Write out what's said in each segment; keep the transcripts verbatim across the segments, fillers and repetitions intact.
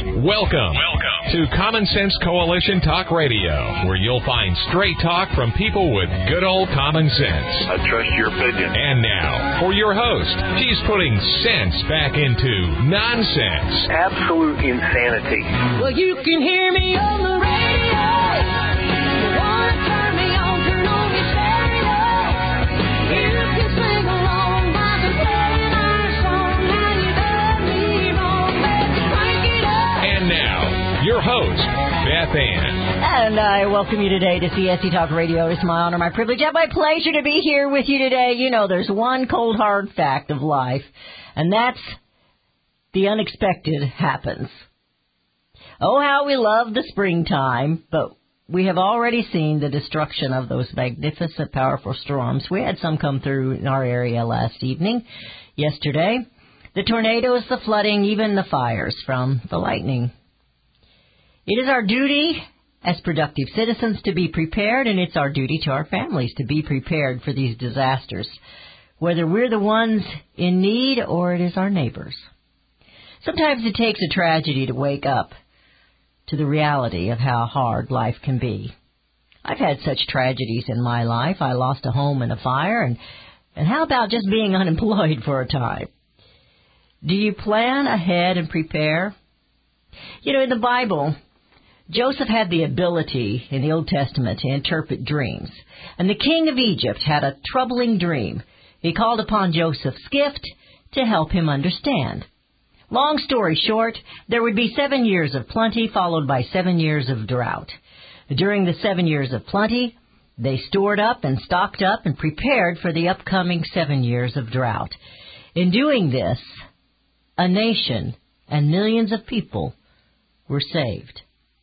Welcome, Welcome to Common Sense Coalition Talk Radio, where you'll find straight talk from people with good old common sense. I trust your opinion. And now, for your host, she's putting sense back into nonsense. Absolute insanity. Well, you can hear me on the radio. You want to turn me on, turn on your stereo. You can sing along by the playing our song. Now you done me wrong, baby, crank it up. And now, your host, Beth Ann. And I welcome you today to C S C Talk Radio. It's my honor, my privilege, and my pleasure to be here with you today. You know, there's one cold, hard fact of life, and that's the unexpected happens. Oh, how we love the springtime, but we have already seen the destruction of those magnificent, powerful storms. We had some come through in our area last evening, yesterday. The tornadoes, the flooding, even the fires from the lightning. It is our duty as productive citizens to be prepared, and it's our duty to our families to be prepared for these disasters, whether we're the ones in need or it is our neighbors. Sometimes it takes a tragedy to wake up to the reality of how hard life can be. I've had such tragedies in my life. I lost a home in a fire, and, and how about just being unemployed for a time? Do you plan ahead and prepare? You know, in the Bible, Joseph had the ability in the Old Testament to interpret dreams. And the king of Egypt had a troubling dream. He called upon Joseph's gift to help him understand. Long story short, there would be seven years of plenty followed by seven years of drought. During the seven years of plenty, they stored up and stocked up and prepared for the upcoming seven years of drought. In doing this, a nation and millions of people were saved.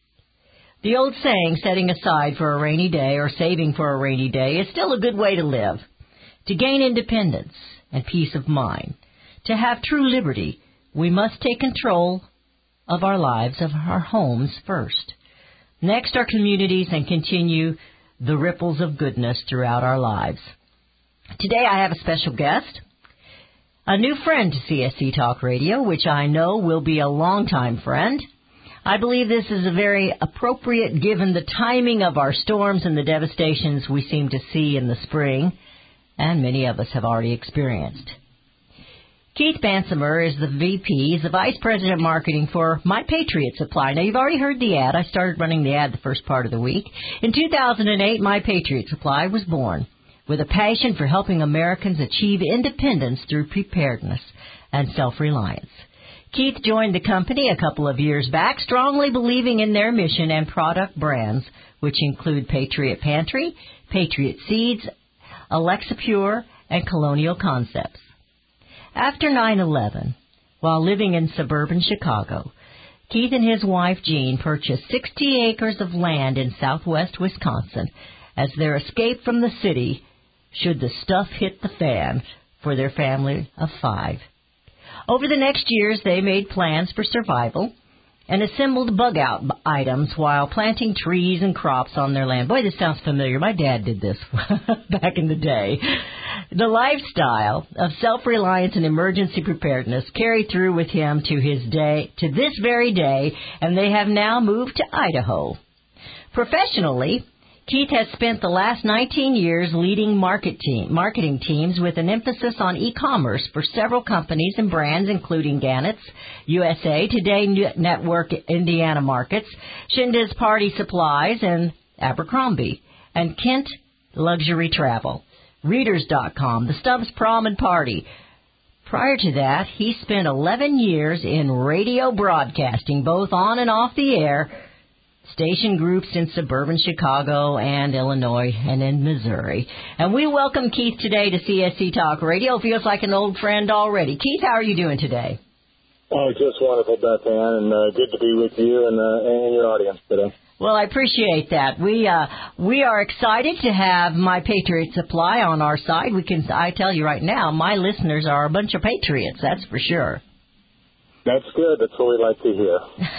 The old saying, setting aside for a rainy day or saving for a rainy day, is still a good way to live. To gain independence and peace of mind, to have true liberty, we must take control of our lives, of our homes first. Next, our communities, and continue the ripples of goodness throughout our lives. Today I have a special guest, a new friend to C S C Talk Radio, which I know will be a longtime friend. I believe this is a very appropriate given the timing of our storms and the devastations we seem to see in the spring, and many of us have already experienced. Keith Bansimer is the V P, he's the Vice President of Marketing for My Patriot Supply. Now, you've already heard the ad. I started running the ad the first part of the week. In two thousand eight, My Patriot Supply was born with a passion for helping Americans achieve independence through preparedness and self-reliance. Keith joined the company a couple of years back, strongly believing in their mission and product brands, which include Patriot Pantry, Patriot Seeds, Alexa Pure, and Colonial Concepts. After nine eleven, while living in suburban Chicago, Keith and his wife Jean purchased sixty acres of land in southwest Wisconsin as their escape from the city should the stuff hit the fan for their family of five. Over the next years, they made plans for survival and assembled bug-out items while planting trees and crops on their land. Boy, this sounds familiar. My dad did this back in the day. The lifestyle of self-reliance and emergency preparedness carried through with him to his day, to this very day, and they have now moved to Idaho. Professionally, Keith has spent the last nineteen years leading market team, marketing teams with an emphasis on e-commerce for several companies and brands, including Gannett's, U S A, Today Network, Indiana Markets, Shinda's Party Supplies, and Abercrombie, and Kent Luxury Travel, Readers dot com, the Stubbs Prom and Party. Prior to that, he spent eleven years in radio broadcasting, both on and off the air, station groups in suburban Chicago and Illinois and in Missouri. And we welcome Keith today to C S C Talk Radio. Feels like an old friend already. Keith, how are you doing today? Oh, just wonderful, Beth Ann, and uh, good to be with you and, uh, and your audience today. Well, I appreciate that. We uh, we are excited to have My Patriot Supply on our side. We can, I tell you right now, my listeners are a bunch of patriots, that's for sure. That's good. That's what we like to hear.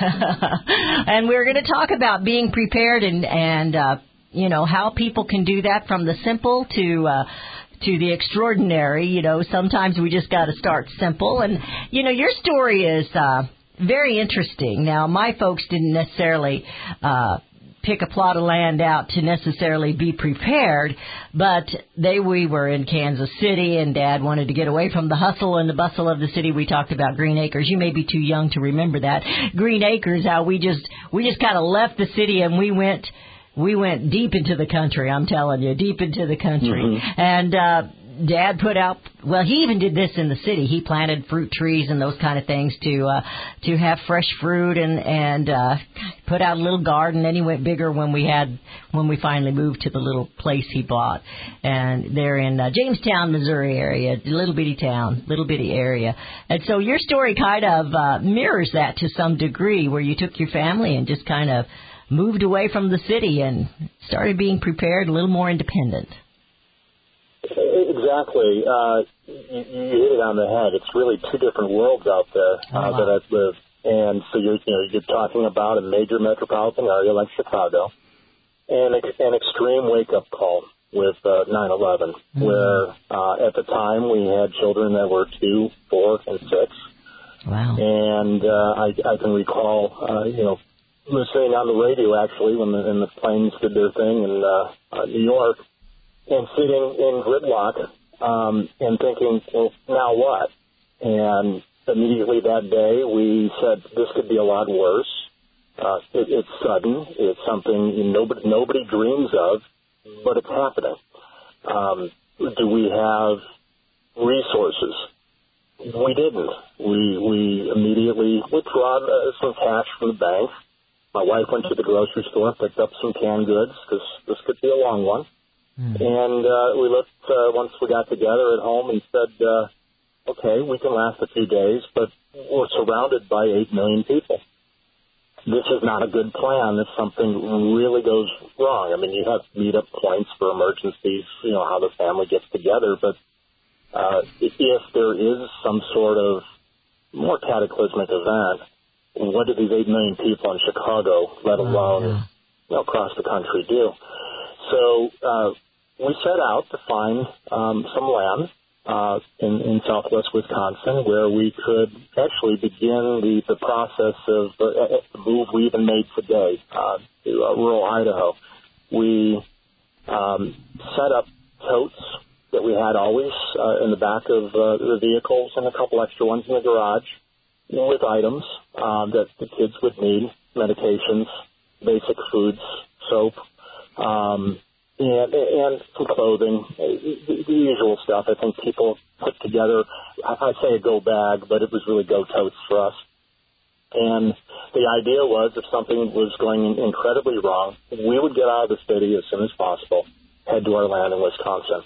And we're going to talk about being prepared and, and uh, you know, how people can do that from the simple to uh, to the extraordinary. You know, sometimes we just got to start simple. And, you know, your story is uh, very interesting. Now, my folks didn't necessarily uh, pick a plot of land out to necessarily be prepared, but they we were in Kansas City, and Dad wanted to get away from the hustle and the bustle of the city. We talked about Green Acres. You may be too young to remember that. Green Acres, how we just we just kind of left the city and we went we went deep into the country. I'm telling you, deep into the country, mm-hmm. and. uh Dad put out, well, he even did this in the city. He planted fruit trees and those kind of things to uh, to have fresh fruit and and uh, put out a little garden. Then he went bigger when we had when we finally moved to the little place he bought, and they're in uh, Jamestown, Missouri area, little bitty town, little bitty area. And so your story kind of uh, mirrors that to some degree, where you took your family and just kind of moved away from the city and started being prepared, a little more independent. Exactly. Uh, you, you hit it on the head. It's really two different worlds out there uh, oh, wow. that I've lived. And so you're, you know, you're talking about a major metropolitan area like Chicago, and an extreme wake-up call with uh, nine eleven, mm-hmm. where uh, at the time we had children that were two, four, and six. Wow. And uh, I, I can recall, uh, you know, listening on the radio actually when the, when the planes did their thing in uh, uh, New York. And sitting in gridlock um, and thinking, well, now what? And immediately that day we said this could be a lot worse. Uh, it, it's sudden. It's something nobody nobody dreams of, but it's happening. Um, do we have resources? We didn't. We we immediately withdrew uh, some cash from the bank. My wife went to the grocery store, picked up some canned goods because this could be a long one. Mm. And uh, we looked uh, once we got together at home and said, uh, okay, we can last a few days, but we're surrounded by eight million people. This is not a good plan if something really goes wrong. I mean, you have meet-up points for emergencies, you know, how the family gets together, but uh, if there is some sort of more cataclysmic event, what do these eight million people in Chicago, let alone oh, yeah. you know, across the country, do? So uh, we set out to find um, some land uh, in, in southwest Wisconsin where we could actually begin the, the process of uh, the move we even made today uh, to uh, rural Idaho. We um, set up totes that we had always uh, in the back of uh, the vehicles and a couple extra ones in the garage with items uh, that the kids would need, medications, basic foods, soap, um, and, and some clothing, the, the usual stuff. I think people put together, I, I say a go bag, but it was really go totes for us. And the idea was if something was going incredibly wrong, we would get out of the city as soon as possible, head to our land in Wisconsin.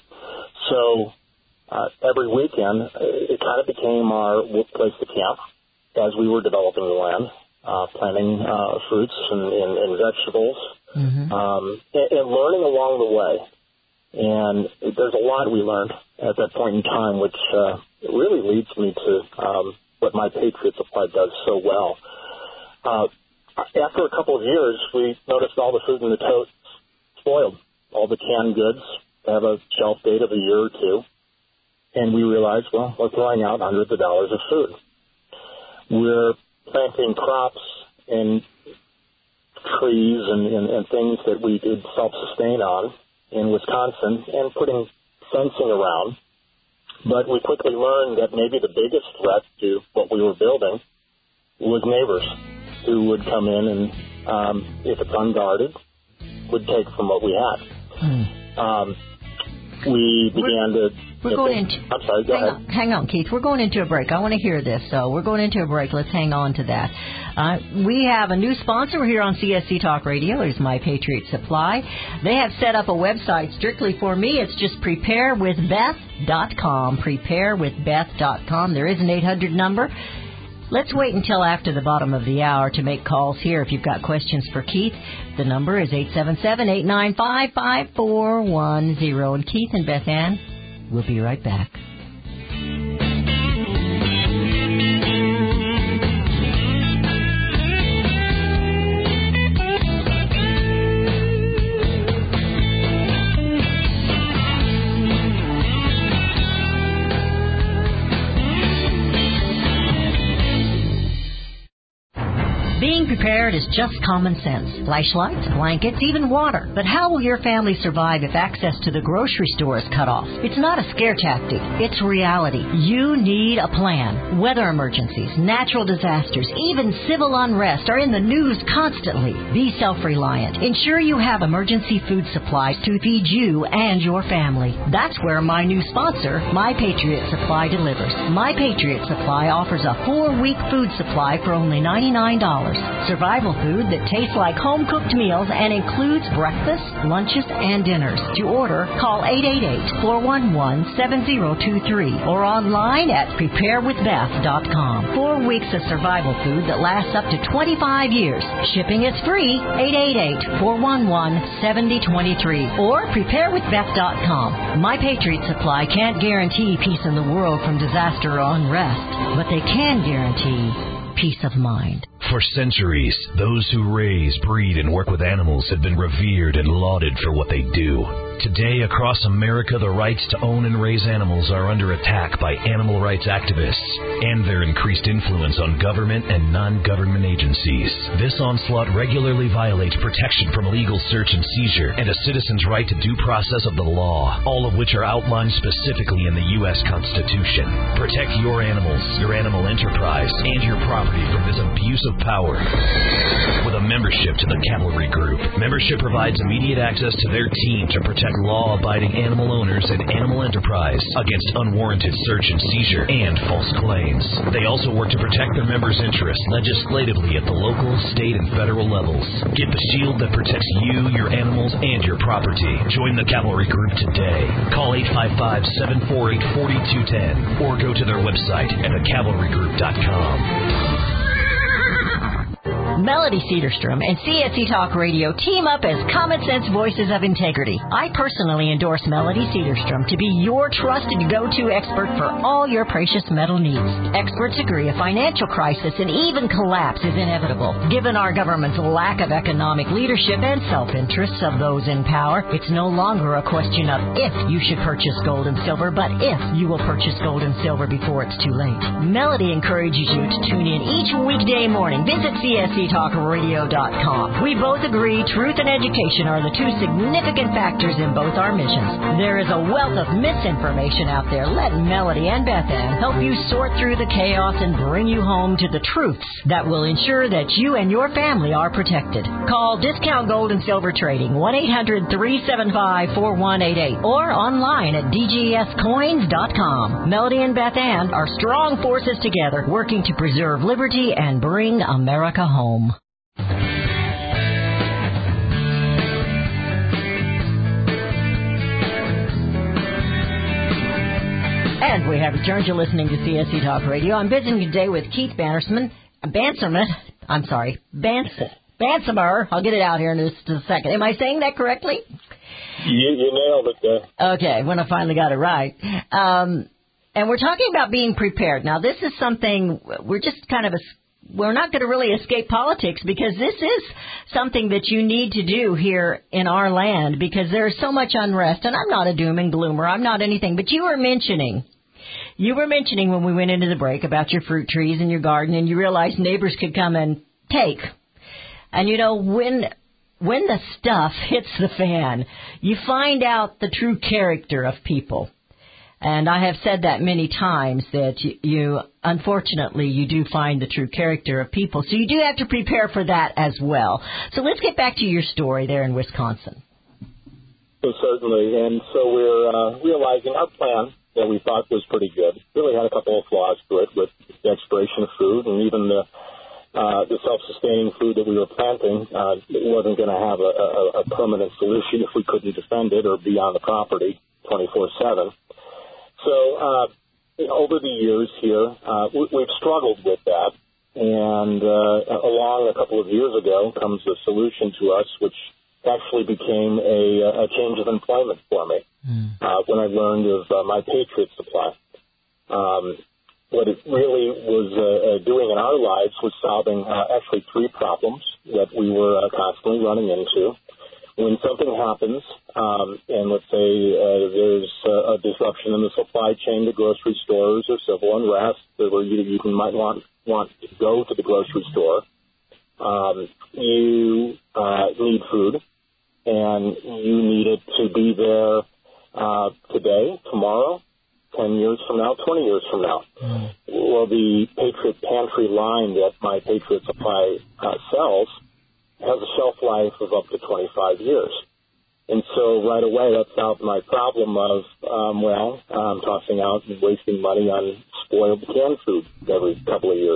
So uh, every weekend, it kind of became our place to camp as we were developing the land, uh, planting uh, fruits and, and, and vegetables, mm-hmm. um, and, and learning along the way. And there's a lot we learned at that point in time, which uh, really leads me to um, what My Patriot Supply does so well. Uh, after a couple of years, we noticed all the food in the totes spoiled. All the canned goods have a shelf date of a year or two. And we realized, well, we're throwing out hundreds of dollars of food. We're planting crops and trees and, and, and things that we did self-sustain on in Wisconsin and putting fencing around. But we quickly learned that maybe the biggest threat to what we were building was neighbors who would come in and, um, if it's unguarded, would take from what we had. Hmm. Um, we began we're, to... We're going into... I'm sorry, go hang ahead. On, hang on, Keith. We're going into a break. I want to hear this, so we're going into a break. Let's hang on to that. Uh, we have a new sponsor here on C S C Talk Radio. It's My Patriot Supply. They have set up a website strictly for me. It's just prepare with beth dot com. prepare with beth dot com. There is an eight hundred number. Let's wait until after the bottom of the hour to make calls here if you've got questions for Keith. The number is eight seven seven, eight nine five, five four one zero. And Keith and Beth Ann, we'll be right back. Being prepared is just common sense. Flashlights, blankets, even water. But how will your family survive if access to the grocery store is cut off? It's not a scare tactic. It's reality. You need a plan. Weather emergencies, natural disasters, even civil unrest are in the news constantly. Be self-reliant. Ensure you have emergency food supplies to feed you and your family. That's where my new sponsor, My Patriot Supply, delivers. My Patriot Supply offers a four-week food supply for only ninety-nine dollars. Survival food that tastes like home-cooked meals and includes breakfast, lunches, and dinners. To order, call eight eight eight, four one one, seven zero two three or online at prepare with beth dot com. Four weeks of survival food that lasts up to twenty-five years. Shipping is free. eight eight eight, four one one, seven zero two three or prepare with beth dot com. My Patriot Supply can't guarantee peace in the world from disaster or unrest, but they can guarantee peace of mind. For centuries, those who raise, breed, and work with animals have been revered and lauded for what they do. Today, across America, the rights to own and raise animals are under attack by animal rights activists and their increased influence on government and non-government agencies. This onslaught regularly violates protection from illegal search and seizure and a citizen's right to due process of the law, all of which are outlined specifically in the U S Constitution. Protect your animals, your animal enterprise, and your property from this abuse of power. With a membership to the Cavalry Group, membership provides immediate access to their team to protect law-abiding animal owners and animal enterprise against unwarranted search and seizure and false claims. They also work to protect their members' interests legislatively at the local, state, and federal levels. Get the shield that protects you, your animals, and your property. Join the Cavalry Group today. Call eight five five, seven four eight, four two one zero or go to their website at the cavalry group dot com. Melody Cedarstrom and C S C Talk Radio team up as Common Sense Voices of Integrity. I personally endorse Melody Cedarstrom to be your trusted go-to expert for all your precious metal needs. Experts agree a financial crisis and even collapse is inevitable. Given our government's lack of economic leadership and self-interests of those in power, it's no longer a question of if you should purchase gold and silver, but if you will purchase gold and silver before it's too late. Melody encourages you to tune in each weekday morning. Visit C S C talk radio dot com. We both agree truth and education are the two significant factors in both our missions. There is a wealth of misinformation out there. Let Melody and Beth Ann help you sort through the chaos and bring you home to the truths that will ensure that you and your family are protected. Call Discount Gold and Silver Trading, one eight hundred, three seven five, four one eight eight or online at d g s coins dot com. Melody and Beth Ann are strong forces together working to preserve liberty and bring America home. And we have returned to listening to C S C Talk Radio. I'm visiting today with Keith Bannersman, Banserman, I'm sorry, Bans, Bansamer. I'll get it out here in just a second. Am I saying that correctly? You, you nailed it there. Okay, when I finally got it right. Um, and we're talking about being prepared. Now, this is something we're just kind of a we're not going to really escape politics because this is something that you need to do here in our land because there is so much unrest. And I'm not a doom and gloomer. I'm not anything. But you were mentioning, you were mentioning when we went into the break about your fruit trees and your garden and you realized neighbors could come and take. And, you know, when when the stuff hits the fan, you find out the true character of people. And I have said that many times that you, you, unfortunately, you do find the true character of people. So you do have to prepare for that as well. So let's get back to your story there in Wisconsin. So certainly. And so we're uh, realizing our plan that we thought was pretty good really had a couple of flaws to it with the expiration of food and even the uh, the self-sustaining food that we were planting. Uh, it wasn't going to have a, a, a permanent solution if we couldn't defend it or be on the property twenty-four seven. So uh, over the years here, uh, we, we've struggled with that. And uh, along a couple of years ago comes a solution to us, which actually became a, a change of employment for me mm. uh, when I learned of uh, My Patriot Supply. Um, what it really was uh, doing in our lives was solving uh, actually three problems that we were uh, constantly running into. When something happens, um, and let's say uh, there's uh, a disruption in the supply chain to grocery stores or civil unrest, where you, you might want want to go to the grocery store, um, you uh, need food, and you need it to be there uh, today, tomorrow, ten years from now, twenty years from now. Mm. Well, the Patriot Pantry line that My Patriot Supply uh, sells has a shelf life of up to twenty-five years. And so right away that solved my problem of, um, well, um, tossing out and wasting money on spoiled canned food every couple of years.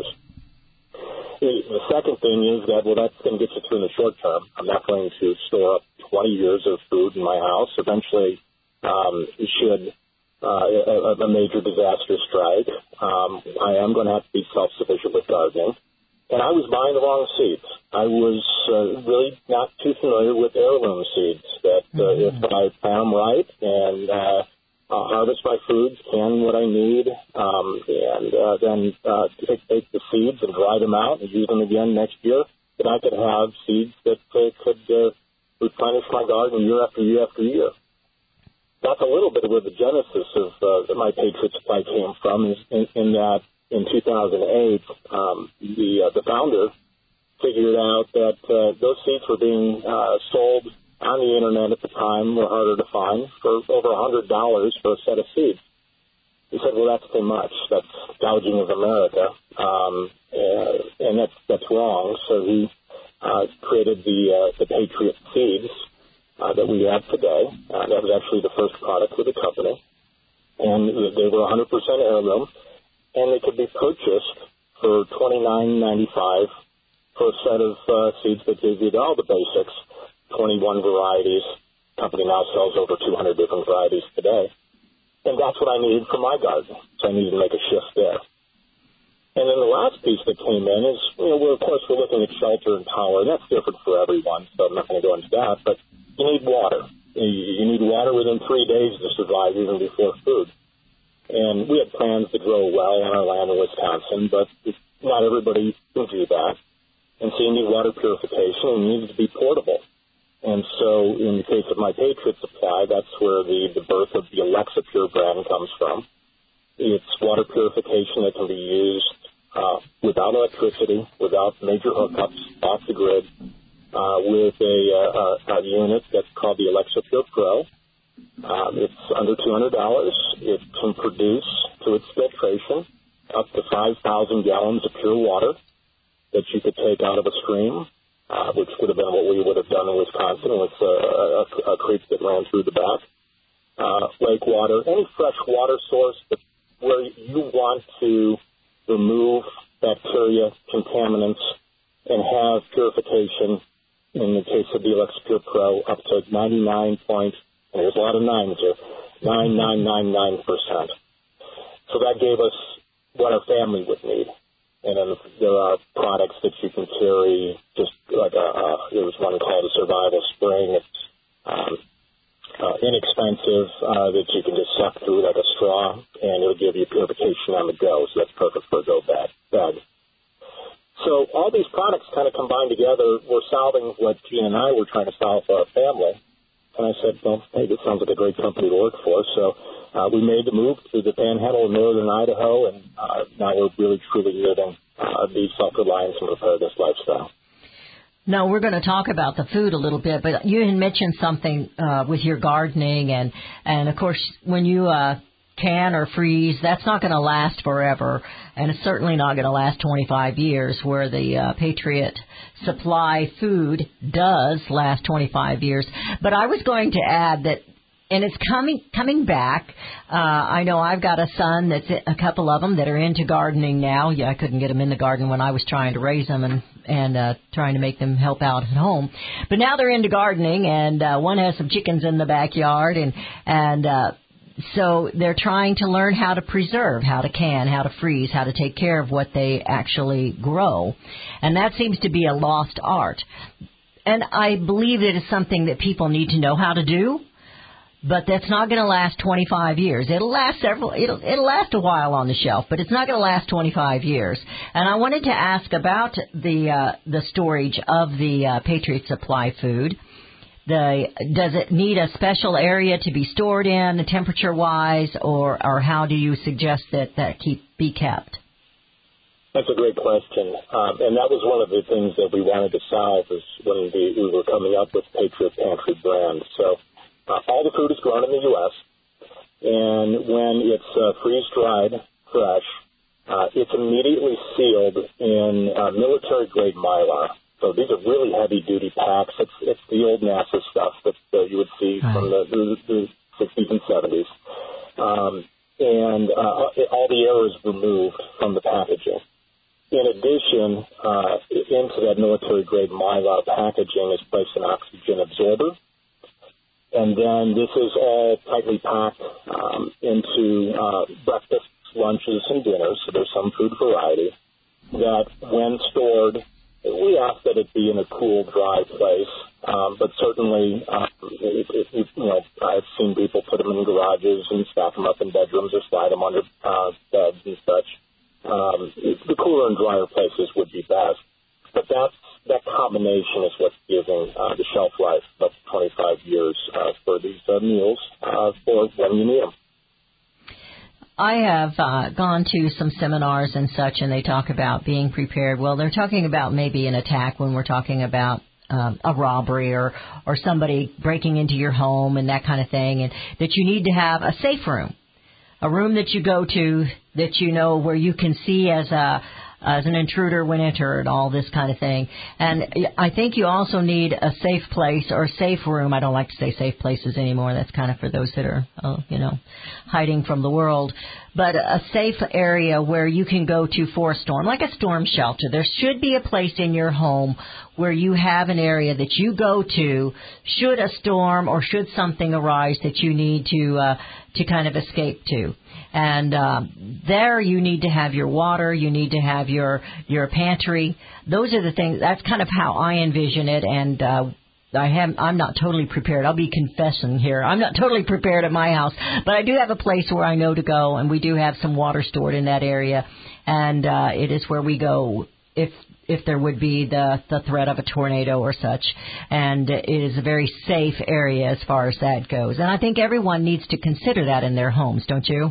The, the second thing is that, well, that's going to get you through in the short term. I'm not going to store up twenty years of food in my house. Eventually, um, should uh, a, a major disaster strike, um, I am going to have to be self-sufficient with gardening. And I was buying the wrong seeds. I was uh, really not too familiar with heirloom seeds, that uh, mm-hmm. if I plant them right and uh, uh, harvest my foods, can what I need, um, and uh, then uh, take, take the seeds and dry them out and use them again next year, then I could have seeds that uh, could uh, replenish my garden year after year after year. That's a little bit of where the genesis of uh, My Patriot Supply came from, is in, in that in two thousand eight, um, the uh, the founder figured out that uh, those seeds were being uh, sold on the internet at the time, were harder to find, for over one hundred dollars for a set of seeds. He said, well, that's too much. That's gouging of America, um, and, and that's that's wrong. So he uh, created the uh, the Patriot seeds uh, that we have today. Uh, that was actually the first product for the company, and they were one hundred percent heirloom. And they could be purchased for twenty-nine ninety-five for a set of uh, seeds that give you all the basics, twenty-one varieties. The company now sells over two hundred different varieties today. And that's what I needed for my garden, so I needed to make a shift there. And then the last piece that came in is, you know, we're, of course, we're looking at shelter and power, and that's different for everyone, so I'm not going to go into that. But you need water. You need water within three days to survive, even before food. And we had plans to grow well on our land in Wisconsin, but not everybody can do that. And so you need water purification, and you need it to be portable. And so in the case of My Patriot Supply, that's where the, the birth of the Alexa Pure brand comes from. It's water purification that can be used uh, without electricity, without major hookups, off the grid, uh, with a, uh, a, a unit that's called the Alexa Pure Pro. Um, it's under two hundred dollars. It can produce, through its filtration, up to five thousand gallons of pure water that you could take out of a stream, uh, which would have been what we would have done in Wisconsin with a, a, a creek that ran through the back. Uh, lake water, any fresh water source, but where you want to remove bacteria, contaminants, and have purification, in the case of the Alexa Pure Pro, up to ninety-nine point And there's a lot of nines here, nine nine nine nine percent. So that gave us what our family would need. And then there are products that you can carry, just like a, uh, there was one called a Survival Spring. It's um, uh, inexpensive, uh, that you can just suck through like a straw, and it'll give you purification on the go. So that's perfect for a go bag. bag. So all these products kind of combined together were solving what Gene and I were trying to solve for our family. And I said, well, hey, this sounds like a great company to work for. So uh, we made the move to the panhandle of northern Idaho, and uh, now we're really, truly living uh, the self-reliance and preparedness lifestyle. Now, we're going to talk about the food a little bit, but you had mentioned something uh, with your gardening, and, and of course, when you uh, can or freeze, that's not going to last forever, and it's certainly not going to last twenty-five years, where the uh, Patriot Supply food does last twenty-five years. But I was going to add that, and it's coming coming back. Uh, I know I've got a son that's a couple of them that are into gardening now. Yeah, I couldn't get them in the garden when I was trying to raise them and and uh, trying to make them help out at home. But now they're into gardening, and uh, one has some chickens in the backyard, and and uh, so they're trying to learn how to preserve, how to can, how to freeze, how to take care of what they actually grow. And that seems to be a lost art. And I believe it is something that people need to know how to do, but that's not going to last twenty-five years. It'll last several, it'll, it'll last a while on the shelf, but it's not going to last twenty-five years. And I wanted to ask about the, uh, the storage of the uh, Patriot Supply food. The, does it need a special area to be stored in, temperature-wise, or, or how do you suggest that that keep be kept? That's a great question, um, and that was one of the things that we wanted to solve is when we, we were coming up with Patriot Pantry brand. So uh, all the food is grown in the U S, and when it's uh, freeze-dried, fresh, uh, it's immediately sealed in uh, military-grade Mylar. So these are really heavy-duty packs. It's, it's the old NASA stuff that uh, you would see right. from the, the, the sixties and seventies. Um, and uh, all the air is removed from the packaging. In addition, uh, into that military-grade Mylar packaging is placed an oxygen absorber. And then this is all tightly packed um, into uh, breakfasts, lunches, and dinners. So there's some food variety that when stored, we ask that it be in a cool, dry place. Um, but certainly, um, it, it, it, you know, I've seen people put them in garages and stack them up in bedrooms or slide them under uh, beds and such. Um, the cooler and drier places would be best, but that's, that combination is what's giving uh, the shelf life of twenty-five years uh, for these uh, meals uh, for when you need them. I have uh, gone to some seminars and such, and they talk about being prepared. Well, they're talking about maybe an attack when we're talking about um, a robbery or, or somebody breaking into your home and that kind of thing, and that you need to have a safe room. A room that you go to that you know where you can see as a as an intruder when entered, all this kind of thing. And I think you also need a safe place or a safe room. I don't like to say safe places anymore. That's kind of for those that are, uh, you know, hiding from the world. But a safe area where you can go to for a storm, like a storm shelter. There should be a place in your home where you have an area that you go to should a storm or should something arise that you need to uh, to kind of escape to. And um, there you need to have your water, you need to have your your pantry. Those are the things. That's kind of how I envision it. And uh, I have, I'm not totally prepared. I'll be confessing here. I'm not totally prepared at my house, but I do have a place where I know to go, and we do have some water stored in that area. And uh, it is where we go if if there would be the, the threat of a tornado or such. And it is a very safe area as far as that goes. And I think everyone needs to consider that in their homes, don't you?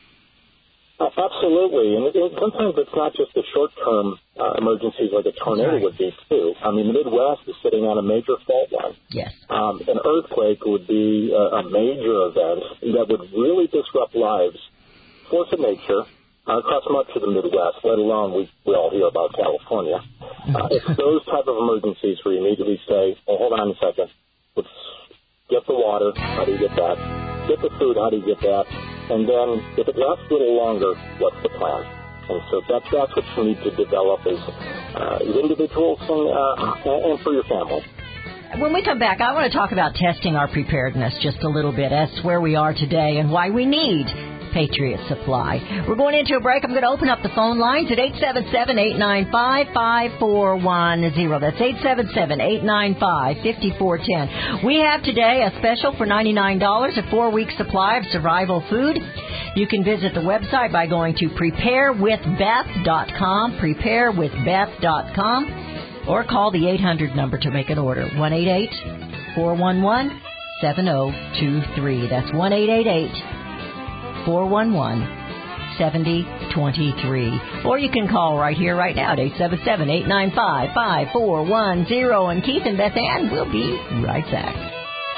Uh, absolutely, and, it, and sometimes it's not just the short-term uh, emergencies like a tornado right. would be, too. I mean, the Midwest is sitting on a major fault line. Yes. Um, an earthquake would be a, a major event that would really disrupt lives, force of nature, uh, across much of the Midwest, let alone we, we all hear about California. Uh, it's those type of emergencies where you immediately say, oh, hold on a second, let's get the water, how do you get that? Get the food, how do you get that? And then, if it lasts a little longer, what's the plan? And so that's, that's what you need to develop as, uh, as individuals and, uh, and for your family. When we come back, I want to talk about testing our preparedness just a little bit. That's where we are today and why we need Patriot Supply. We're going into a break. I'm going to open up the phone lines at eight seven seven, eight nine five, five four one zero. That's eight seven seven, eight nine five, five four one zero. We have today a special for ninety-nine dollars, a four-week supply of survival food. You can visit the website by going to prepare with beth dot com, prepare with beth dot com, or call the eight hundred number to make an order, one eight eight, four one one, seven zero two three. That's one eight eight eight, four one one, seven zero two three. Or you can call right here, right now at eight seven seven, eight nine five, five four one zero. And Keith and Beth Ann will be right back.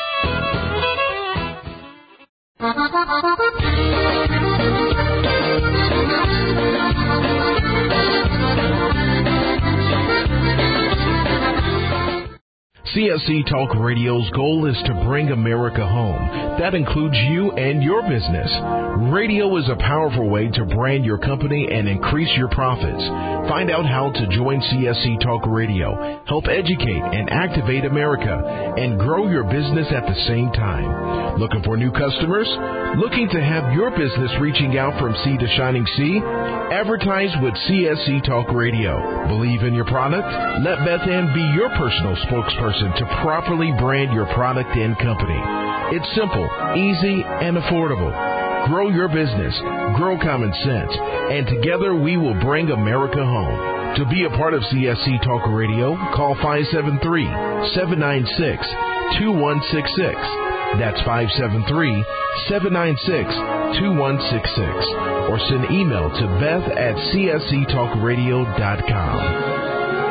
C S C Talk Radio's goal is to bring America home. That includes you and your business. Radio is a powerful way to brand your company and increase your profits. Find out how to join C S C Talk Radio, help educate and activate America, and grow your business at the same time. Looking for new customers? Looking to have your business reaching out from sea to shining sea? Advertise with C S C Talk Radio. Believe in your product? Let Beth Ann be your personal spokesperson to properly brand your product and company. It's simple, easy, and affordable. Grow your business, grow common sense, and together we will bring America home. To be a part of C S C Talk Radio, call five seven three, seven nine six, two one six six. That's five seven three, seven nine six, two one six six. Or send email to Beth at C S C talk radio dot com.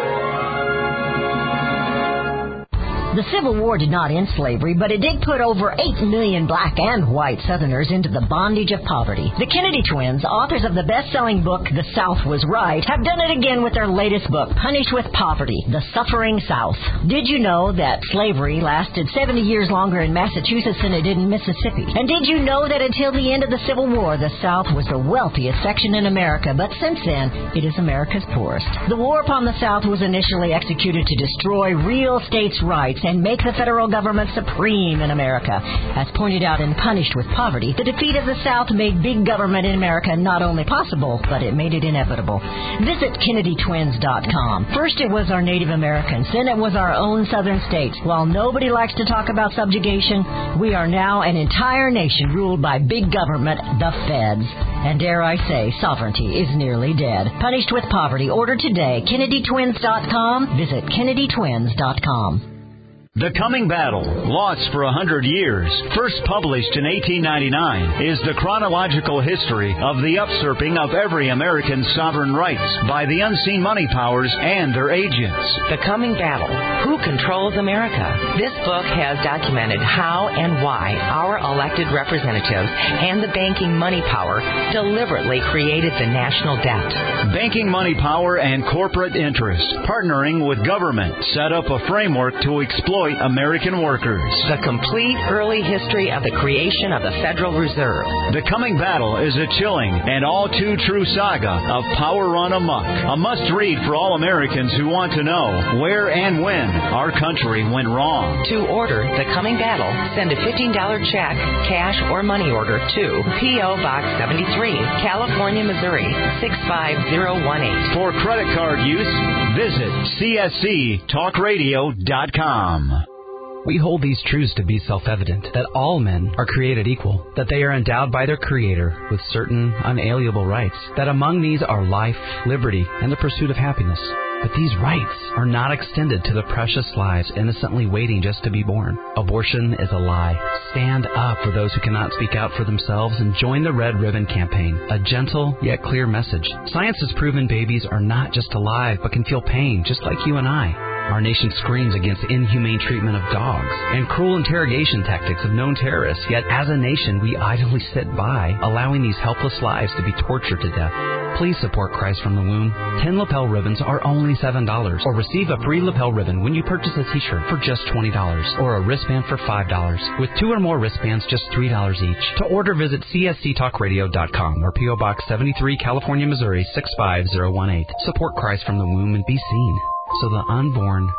The Civil War did not end slavery, but it did put over eight million black and white Southerners into the bondage of poverty. The Kennedy twins, authors of the best-selling book The South Was Right, have done it again with their latest book, Punished with Poverty, The Suffering South. Did you know that slavery lasted seventy years longer in Massachusetts than it did in Mississippi? And did you know that until the end of the Civil War, the South was the wealthiest section in America, but since then, it is America's poorest? The war upon the South was initially executed to destroy real states' rights and make the federal government supreme in America. As pointed out in Punished with Poverty, the defeat of the South made big government in America not only possible, but it made it inevitable. Visit Kennedy Twins dot com. First it was our Native Americans, then it was our own southern states. While nobody likes to talk about subjugation, we are now an entire nation ruled by big government, the feds. And dare I say, sovereignty is nearly dead. Punished with Poverty. Order today. Kennedy Twins dot com. Visit Kennedy Twins dot com. The Coming Battle, Lost for a Hundred Years, first published in eighteen ninety-nine, is the chronological history of the usurping of every American's sovereign rights by the unseen money powers and their agents. The Coming Battle, Who Controls America? This book has documented how and why our elected representatives and the banking money power deliberately created the national debt. Banking money power and corporate interest, partnering with government, set up a framework to exploit American workers. The complete early history of the creation of the Federal Reserve. The Coming Battle is a chilling and all too true saga of power run amok. A must-read for all Americans who want to know where and when our country went wrong. To order The Coming Battle, send a fifteen dollars check, cash, or money order to P O. Box seventy-three, California, Missouri, six five zero one eight. For credit card use, visit C S C talk radio dot com. We hold these truths to be self-evident, that all men are created equal, that they are endowed by their Creator with certain unalienable rights, that among these are life, liberty, and the pursuit of happiness. But these rights are not extended to the precious lives innocently waiting just to be born. Abortion is a lie. Stand up for those who cannot speak out for themselves and join the Red Ribbon Campaign, a gentle yet clear message. Science has proven babies are not just alive, but can feel pain just like you and I. Our nation screams against inhumane treatment of dogs and cruel interrogation tactics of known terrorists, yet as a nation we idly sit by, allowing these helpless lives to be tortured to death. Please support Christ from the Womb. Ten lapel ribbons are only seven dollars, or receive a free lapel ribbon when you purchase a t-shirt for just twenty dollars, or a wristband for five dollars. With two or more wristbands, just three dollars each. To order, visit C S C talk radio dot com or P O. Box seventy-three, California, Missouri, six five zero one eight. Support Christ from the Womb and be seen, so the unborn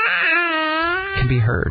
can be heard.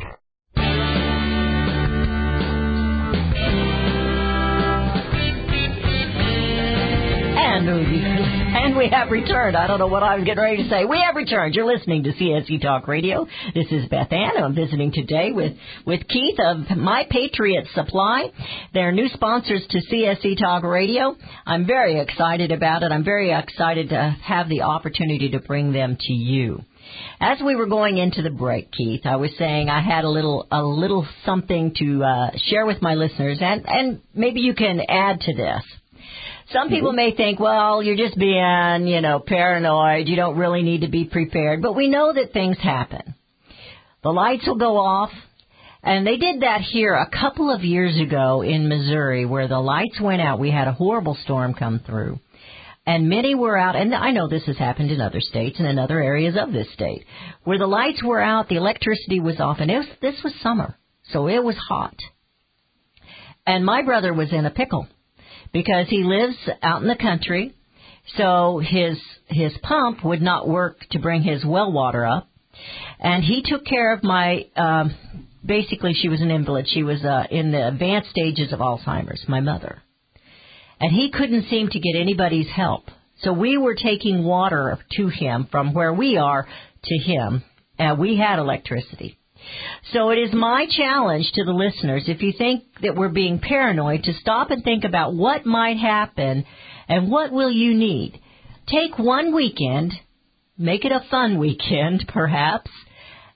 And, and we have returned. I don't know what I was getting ready to say. We have returned. You're listening to C S C Talk Radio. This is Beth Ann. I'm visiting today with, with Keith of My Patriot Supply. They're new sponsors to C S C Talk Radio. I'm very excited about it. I'm very excited to have the opportunity to bring them to you. As we were going into the break, Keith, I was saying I had a little a little something to uh, share with my listeners, and, and maybe you can add to this. Some people may think, well, you're just being, you know, paranoid. You don't really need to be prepared. But we know that things happen. The lights will go off. And they did that here a couple of years ago in Missouri where the lights went out. We had a horrible storm come through. And many were out, and I know this has happened in other states and in other areas of this state, where the lights were out, the electricity was off, and it was, this was summer, so it was hot. And my brother was in a pickle because he lives out in the country, so his his pump would not work to bring his well water up. And he took care of my, um, basically she was an invalid. She was uh, in the advanced stages of Alzheimer's, my mother. And he couldn't seem to get anybody's help. So we were taking water to him from where we are to him, and we had electricity. So it is my challenge to the listeners, if you think that we're being paranoid, to stop and think about what might happen and what will you need. Take one weekend, make it a fun weekend perhaps,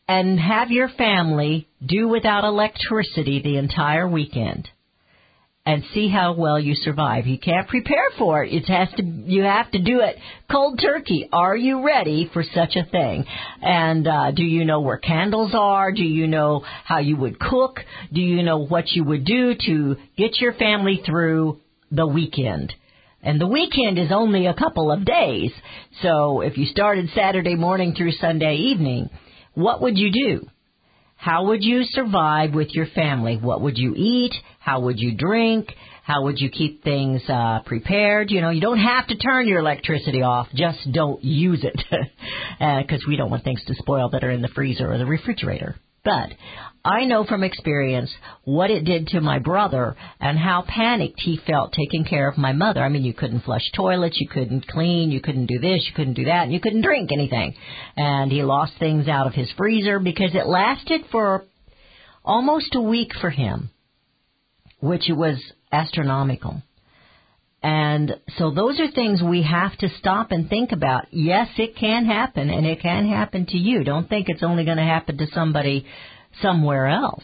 and have your family do without electricity the entire weekend and see how well you survive. You can't prepare for it. It has to, you have to do it cold turkey. Are you ready for such a thing? And uh, do you know where candles are? Do you know how you would cook? Do you know what you would do to get your family through the weekend? And the weekend is only a couple of days. So if you started Saturday morning through Sunday evening, what would you do? How would you survive with your family? What would you eat? How would you drink? How would you keep things uh, prepared? You know, you don't have to turn your electricity off. Just don't use it because uh, we don't want things to spoil that are in the freezer or the refrigerator. But I know from experience what it did to my brother and how panicked he felt taking care of my mother. I mean, you couldn't flush toilets, you couldn't clean, you couldn't do this, you couldn't do that, and you couldn't drink anything. And he lost things out of his freezer because it lasted for almost a week for him, which was astronomical. And so those are things we have to stop and think about. Yes, it can happen, and it can happen to you. Don't think it's only going to happen to somebody somewhere else.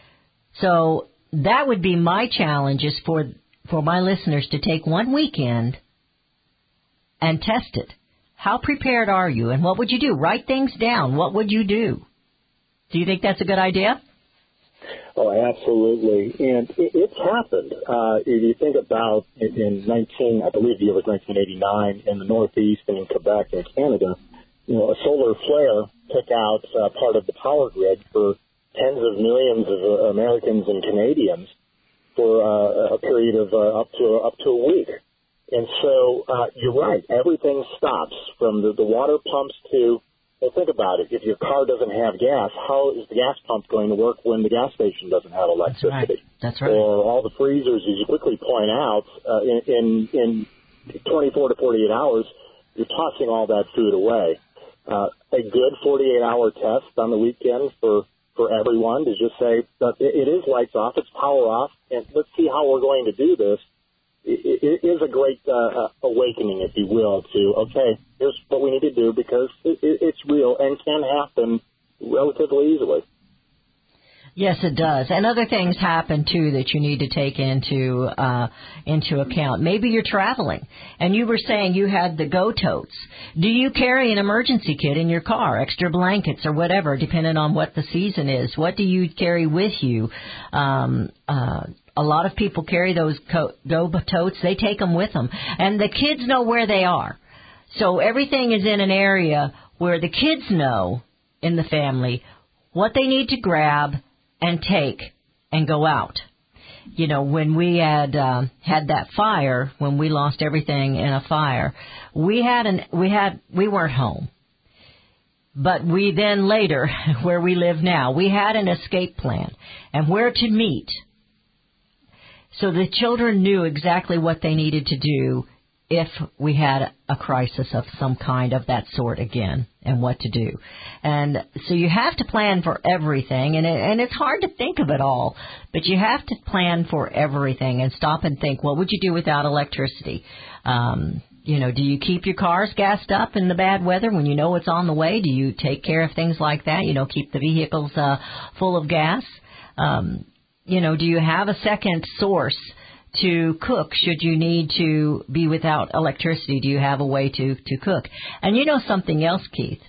So that would be my challenge is for, for my listeners to take one weekend and test it. How prepared are you, and what would you do? Write things down. What would you do? Do you think that's a good idea? Oh, absolutely. And it, it's happened. Uh, if you think about it in nineteen, I believe the year was nineteen eighty-nine, in the Northeast and in Quebec and Canada, you know, a solar flare took out uh, part of the power grid for tens of millions of uh, Americans and Canadians for uh, a period of uh, up to up to a week. And so uh, you're right. Everything stops from the, the water pumps to. Well, think about it. If your car doesn't have gas, how is the gas pump going to work when the gas station doesn't have electricity? That's right. That's right. Or all the freezers, as you quickly point out, uh, in, in, in twenty-four to forty-eight hours, you're tossing all that food away. Uh, a good forty-eight hour test on the weekend for, for everyone to just say, that it is lights off, it's power off, and let's see how we're going to do this. It is a great uh, awakening, if you will, to, okay, here's what we need to do because it, it, it's real and can happen relatively easily. Yes, it does. And other things happen, too, that you need to take into uh, into account. Maybe you're traveling, and you were saying you had the go-totes. Do you carry an emergency kit in your car, extra blankets or whatever, depending on what the season is? What do you carry with you? Um, uh, a lot of people carry those co- go-totes. They take them with them. And the kids know where they are. So everything is in an area where the kids know in the family what they need to grab and take and go out. You know, when we had uh, had that fire, when we lost everything in a fire, we had an we had we weren't home. But we then later, where we live now, we had an escape plan and where to meet. So the children knew exactly what they needed to do if we had a crisis of some kind of that sort again, and what to do. And so you have to plan for everything, and it, and it's hard to think of it all, but you have to plan for everything and stop and think, what would you do without electricity? Um, you know, do you keep your cars gassed up in the bad weather when you know it's on the way? Do you take care of things like that? You know, keep the vehicles uh, full of gas? Um, you know, do you have a second source to cook should you need to be without electricity? Do you have a way to, to cook? And you know something else, Keith?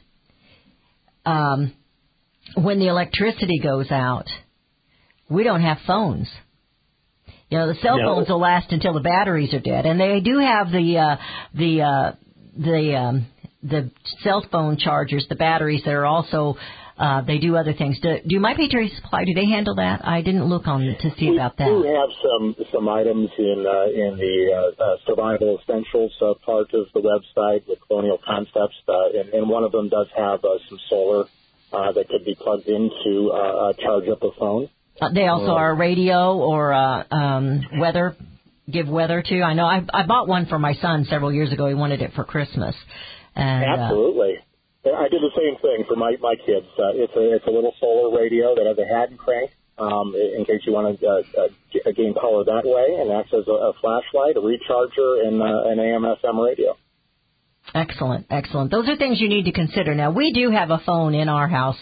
Um, when the electricity goes out, we don't have phones. You know, the cell no. phones will last until the batteries are dead, and they do have the uh, the uh, the um, the cell phone chargers, the batteries that are also. Uh, they do other things. Do, do My Patriot Supply, do they handle that? I didn't look on to see we about that. We do have some some items in uh, in the uh, uh, Survival Essentials uh, part of the website with Colonial Concepts, uh, and, and one of them does have uh, some solar uh, that could be plugged into uh, uh, charge up a phone. Uh, they also uh, are radio or uh, um, weather, give weather to. I know I, I bought one for my son several years ago. He wanted it for Christmas. And, Absolutely. Uh, I did the same thing for my, my kids. Uh, it's a it's a little solar radio that has a hat and crank um, in case you want to uh, uh, gain power that way, and acts as a, a flashlight, a recharger, and uh, an A M F M radio. Excellent, excellent. Those are things you need to consider. Now, we do have a phone in our house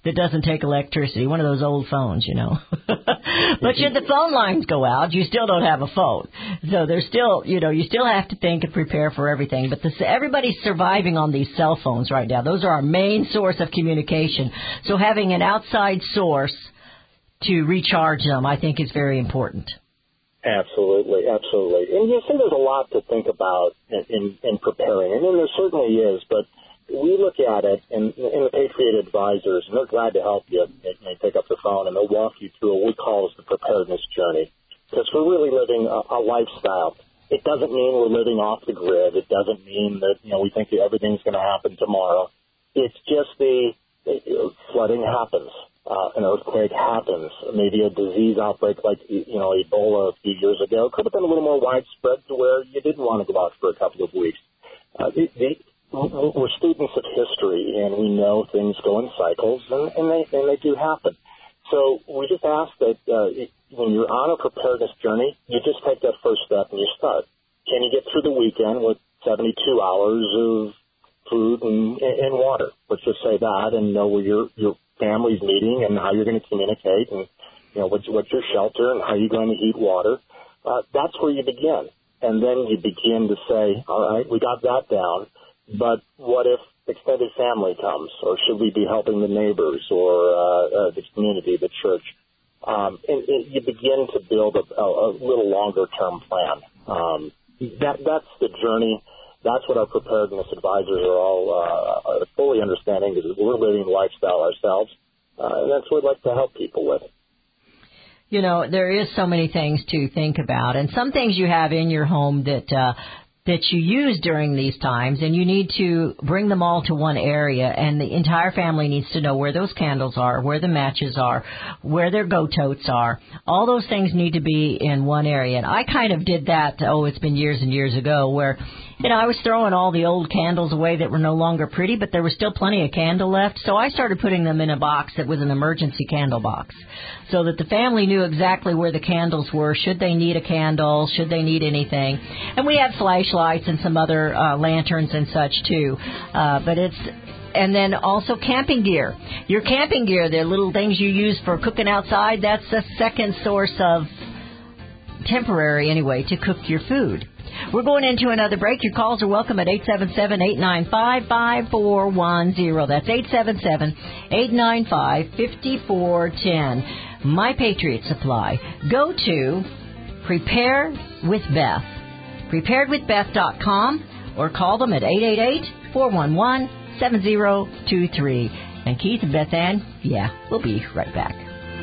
that doesn't take electricity, one of those old phones, you know. But should the phone lines go out, you still don't have a phone. So there's still, you know, you still have to think and prepare for everything. But this, everybody's surviving on these cell phones right now. Those are our main source of communication. So having an outside source to recharge them, I think, is very important. Absolutely, absolutely. And you see there's a lot to think about in, in, in preparing, and there certainly is, but we look at it, and, and the Patriot Advisors, and they're glad to help you. They, they pick up the phone, and they'll walk you through what we call as the preparedness journey, because we're really living a, a lifestyle. It doesn't mean we're living off the grid. It doesn't mean that, you know, we think that everything's going to happen tomorrow. It's just the, the you know, flooding happens. Uh, an earthquake happens, maybe a disease outbreak like, you know, Ebola a few years ago could have been a little more widespread to where you didn't want to go out for a couple of weeks. Uh, the, the, we're students of history, and we know things go in cycles, and, and, they, and they do happen. So we just ask that uh, when you're on a preparedness journey, you just take that first step and you start. Can you get through the weekend with seventy-two hours of food and, and water? Let's just say that, and know where your your family's meeting and how you're going to communicate, and you know what's, what's your shelter and how you're going to heat water. Uh, that's where you begin, and then you begin to say, all right, we got that down, but what if extended family comes, or should we be helping the neighbors or uh, uh, the community, the church? Um, and, and you begin to build a, a, a little longer-term plan. Um, that that's the journey. That's what our preparedness advisors are all uh, are fully understanding, because we're living lifestyle ourselves, uh, and that's what we'd like to help people with. You know, there is so many things to think about, and some things you have in your home that uh, that you use during these times, and you need to bring them all to one area, and the entire family needs to know where those candles are, where the matches are, where their go-totes are. All those things need to be in one area, and I kind of did that, oh, it's been years and years ago, where, you know, I was throwing all the old candles away that were no longer pretty, but there was still plenty of candle left, so I started putting them in a box that was an emergency candle box, so that the family knew exactly where the candles were, should they need a candle, should they need anything. And we had flashlights and some other uh, lanterns and such, too. Uh, but it's... And then also camping gear. Your camping gear, the little things you use for cooking outside, that's a second source of, temporary anyway, to cook your food. We're going into another break. Your calls are welcome at eight seven seven, eight nine five, five four one zero. That's eight seven seven, eight nine five, five four one zero. My Patriot Supply. Go to Prepare with Beth. prepared with beth dot com, or call them at eight eight eight, four one one, seven zero two three. And Keith and Beth Ann, yeah, we'll be right back.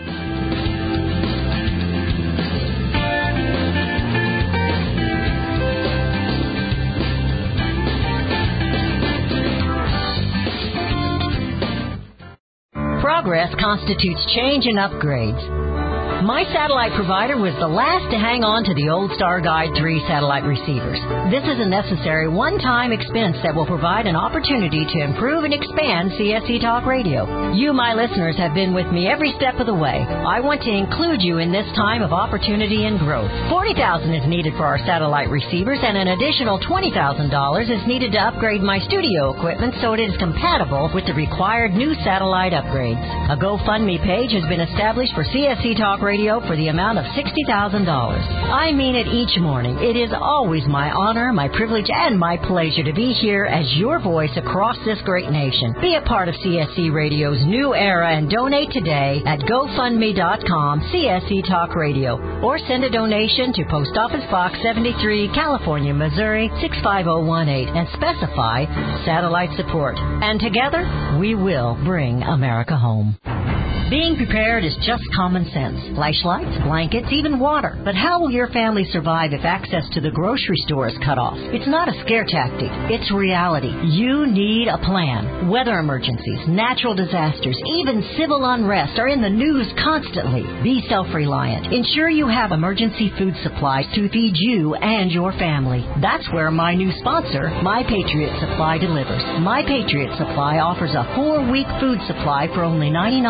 Progress constitutes change and upgrades. My satellite provider was the last to hang on to the old Star Guide three satellite receivers. This is a necessary one-time expense that will provide an opportunity to improve and expand C S C Talk Radio. You, my listeners, have been with me every step of the way. I want to include you in this time of opportunity and growth. forty thousand dollars is needed for our satellite receivers, and an additional twenty thousand dollars is needed to upgrade my studio equipment so it is compatible with the required new satellite upgrades. A GoFundMe page has been established for C S C Talk Radio for the amount of sixty thousand dollars. I mean it each morning. It is always my honor, my privilege, and my pleasure to be here as your voice across this great nation. Be a part of C S C Radio's new era and donate today at GoFundMe dot com C S C Talk Radio, or send a donation to Post Office Box seventy-three, California, Missouri six five zero one eight, and specify satellite support. And together, we will bring America home. Being prepared is just common sense. Flashlights, blankets, even water. But how will your family survive if access to the grocery store is cut off? It's not a scare tactic. It's reality. You need a plan. Weather emergencies, natural disasters, even civil unrest are in the news constantly. Be self-reliant. Ensure you have emergency food supplies to feed you and your family. That's where my new sponsor, My Patriot Supply, delivers. My Patriot Supply offers a four-week food supply for only ninety-nine dollars.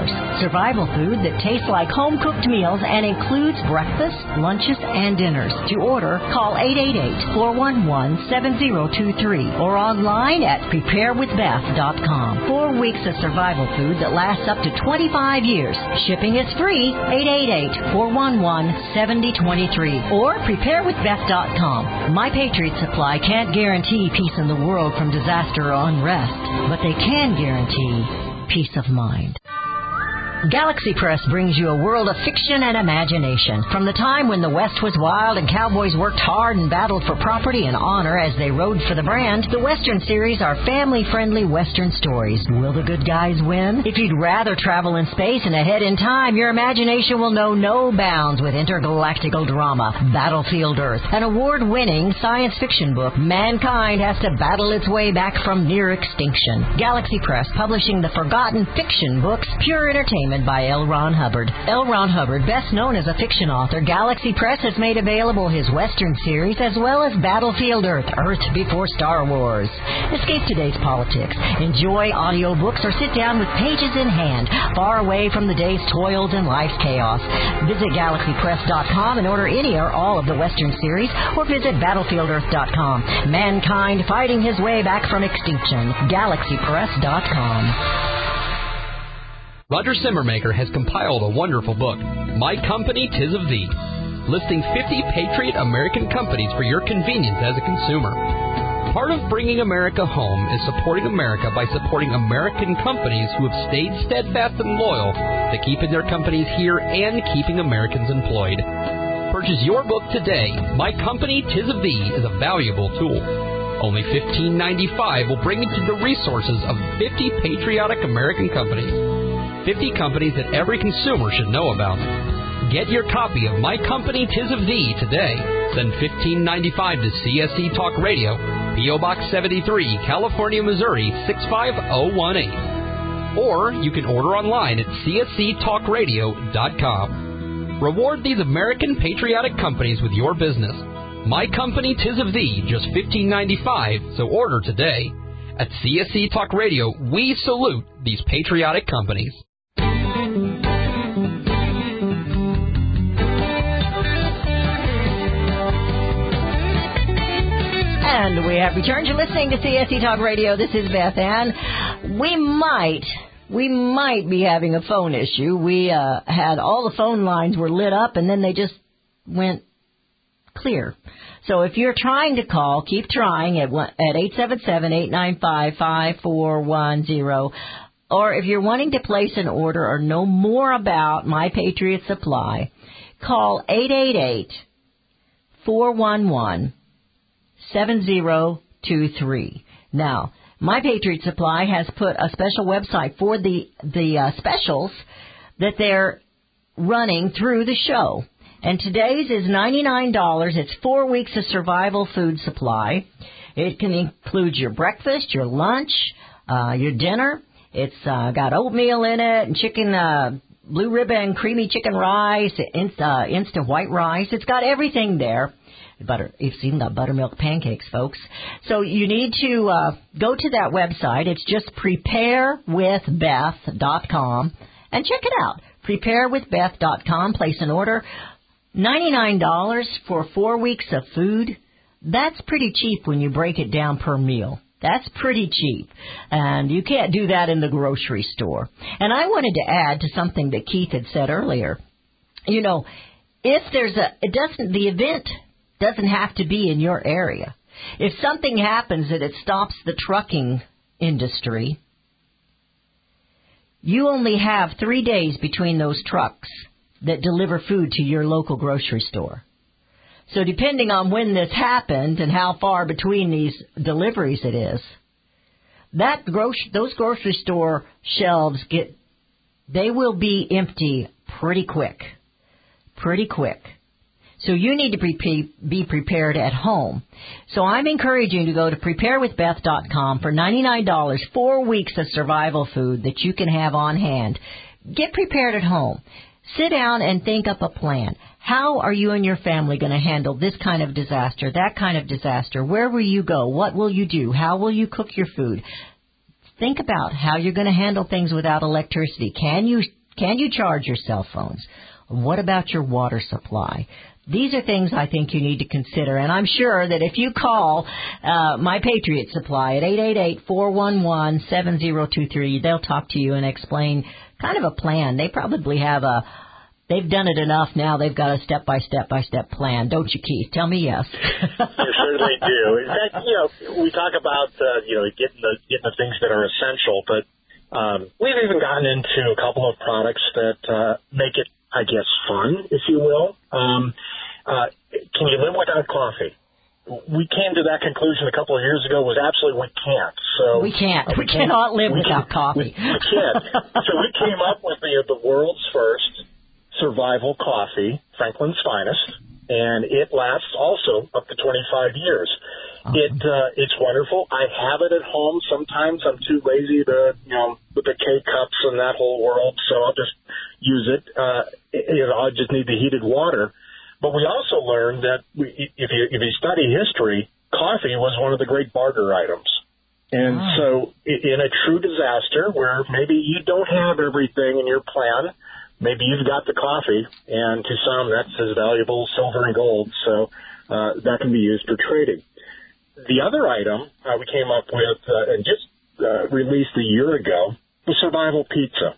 dollars. Survival food that tastes like home-cooked meals and includes breakfast, lunches, and dinners. To order, call eight eight eight, four one one, seven zero two three or online at prepare with beth dot com. Four weeks of survival food that lasts up to twenty-five years. Shipping is free. eight eight eight, four one one, seven zero two three or prepare with beth dot com. My Patriot Supply can't guarantee peace in the world from disaster or unrest, but they can guarantee peace of mind. Galaxy Press brings you a world of fiction and imagination. From the time when the West was wild and cowboys worked hard and battled for property and honor as they rode for the brand, the Western series are family-friendly Western stories. Will the good guys win? If you'd rather travel in space and ahead in time, your imagination will know no bounds with intergalactical drama. Battlefield Earth, an award-winning science fiction book. Mankind has to battle its way back from near extinction. Galaxy Press, publishing the forgotten fiction books, Pure Entertainment, by L. Ron Hubbard. L. Ron Hubbard, best known as a fiction author, Galaxy Press has made available his Western series as well as Battlefield Earth, Earth Before Star Wars. Escape today's politics. Enjoy audiobooks or sit down with pages in hand, far away from the day's toils and life's chaos. Visit galaxy press dot com and order any or all of the Western series, or visit battlefield earth dot com. Mankind fighting his way back from extinction. galaxy press dot com. Roger Simmermaker has compiled a wonderful book, My Company, 'Tis of Thee, listing fifty Patriot American companies for your convenience as a consumer. Part of bringing America home is supporting America by supporting American companies who have stayed steadfast and loyal to keeping their companies here and keeping Americans employed. Purchase your book today. My Company, 'Tis of Thee is a valuable tool. Only fifteen ninety-five will bring you to the resources of fifty patriotic American companies. fifty companies that every consumer should know about. Get your copy of My Company, 'Tis of Thee today. Send fifteen ninety-five to C S C Talk Radio, P O Box seventy-three, California, Missouri, six five zero one eight. Or you can order online at C S C talk radio dot com. Reward these American patriotic companies with your business. My Company, 'Tis of Thee, just fifteen ninety-five, so order today. At C S C Talk Radio, we salute these patriotic companies. And we have returned. You're listening to C S C Talk Radio. This is Beth Ann. We might, we might be having a phone issue. We uh, had all the phone lines were lit up, and then they just went clear. So if you're trying to call, keep trying at at eight seven seven, eight nine five, five four one zero. Or if you're wanting to place an order or know more about My Patriot Supply, call eight eight eight, four one one, seven zero two three. Now, My Patriot Supply has put a special website for the, the uh, specials that they're running through the show. And today's is ninety-nine dollars. It's four weeks of survival food supply. It can include your breakfast, your lunch, uh, your dinner. It's uh, got oatmeal in it and chicken, uh, blue ribbon, creamy chicken rice, inst- uh, instant white rice. It's got everything there. Butter, it's even got buttermilk pancakes, folks. So you need to uh, go to that website. It's just prepare with beth dot com and check it out. prepare with beth dot com. Place an order. ninety-nine dollars for four weeks of food. That's pretty cheap when you break it down per meal. That's pretty cheap. And you can't do that in the grocery store. And I wanted to add to something that Keith had said earlier. You know, if there's a, it doesn't, the event doesn't have to be in your area. If something happens that it stops the trucking industry, you only have three days between those trucks that deliver food to your local grocery store. So depending on when this happened and how far between these deliveries it is, that gro- those grocery store shelves get, they will be empty pretty quick, pretty quick. So you need to be, be prepared at home. So I'm encouraging you to go to prepare with beth dot com for ninety-nine dollars, four weeks of survival food that you can have on hand. Get prepared at home. Sit down and think up a plan. How are you and your family going to handle this kind of disaster, that kind of disaster? Where will you go? What will you do? How will you cook your food? think about how you're going to handle things without electricity. Can you can you charge your cell phones? What about your water supply? These are things I think you need to consider, and I'm sure that if you call uh, My Patriot Supply at eight eight eight, four one one, seven zero two three, they'll talk to you and explain kind of a plan. They probably have a, they've done it enough now, they've got a step-by-step-by-step plan. Don't you, Keith? Tell me yes. You certainly do. In fact, you know, we talk about, uh, you know, getting the, getting the things that are essential, but um, we've even gotten into a couple of products that uh, make it, I guess, fun, if you will. Um, uh, can you live without coffee? We came to that conclusion a couple of years ago was absolutely we can't. So we can't. Uh, we, we cannot live we without can, coffee. We, we can't. So we came up with the, the world's first survival coffee, Franklin's Finest, and it lasts also up to twenty-five years. Awesome. It uh, it's wonderful. I have it at home. Sometimes I'm too lazy to, you know, with the K cups and that whole world, so I'll just use it. Uh, you know, I just need the heated water. But we also learned that we, if you if you study history, coffee was one of the great barter items. And wow. so in a true disaster where maybe you don't have everything in your plan, maybe you've got the coffee, and to some that's as valuable as silver and gold, so uh, that can be used for trading. The other item uh, we came up with uh, and just uh, released a year ago was survival pizza.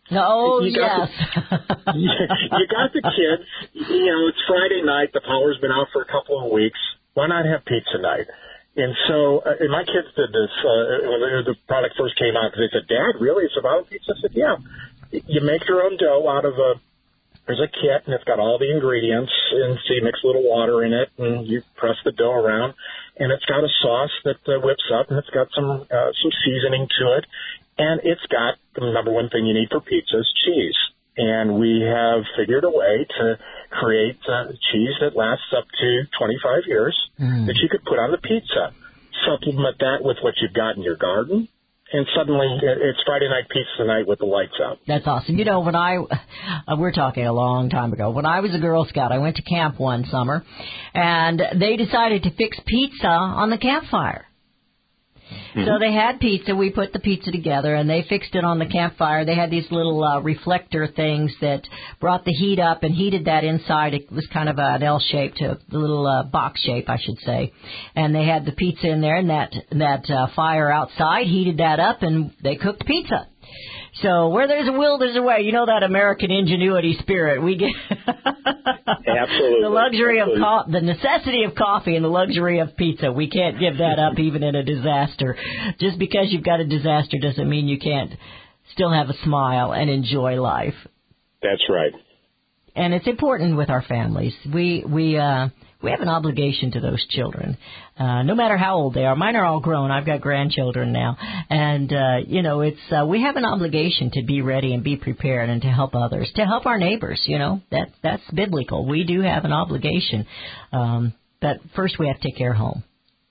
Oh, you yes. The, you, you got the kids. You know, it's Friday night. The power's been out for a couple of weeks. Why not have pizza night? And so uh, and my kids did this uh, when the product first came out because they said, Dad, really? Survival pizza? I said, yeah. You make your own dough out of a, there's a kit, and it's got all the ingredients, and so you mix a little water in it, and you press the dough around, and it's got a sauce that uh, whips up, and it's got some uh, some seasoning to it, and it's got the number one thing you need for pizza is cheese. And we have figured a way to create uh, cheese that lasts up to twenty-five years mm. that you could put on the pizza. Supplement that with what you've got in your garden, and suddenly it's Friday night pizza night with the lights out. That's awesome. You know, when I, uh, we're talking a long time ago, when I was a Girl Scout, I went to camp one summer, and they decided to fix pizza on the campfire. Mm-hmm. So they had pizza. We put the pizza together, and they fixed it on the campfire. They had these little uh, reflector things that brought the heat up and heated that inside. It was kind of an L shape to a little uh, box shape, I should say. And they had the pizza in there, and that that uh, fire outside heated that up, and they cooked pizza. So where there's a will, there's a way. You know that American ingenuity spirit. We get absolutely the luxury absolutely. of co- the necessity of coffee and the luxury of pizza. We can't give that up even in a disaster. Just because you've got a disaster doesn't mean you can't still have a smile and enjoy life. That's right. And it's important with our families. We we uh we have an obligation to those children, uh, no matter how old they are. Mine are all grown. I've got grandchildren now. And, uh, you know, it's uh, we have an obligation to be ready and be prepared and to help others, to help our neighbors, you know. That That's biblical. We do have an obligation. Um, but first we have to take care of home.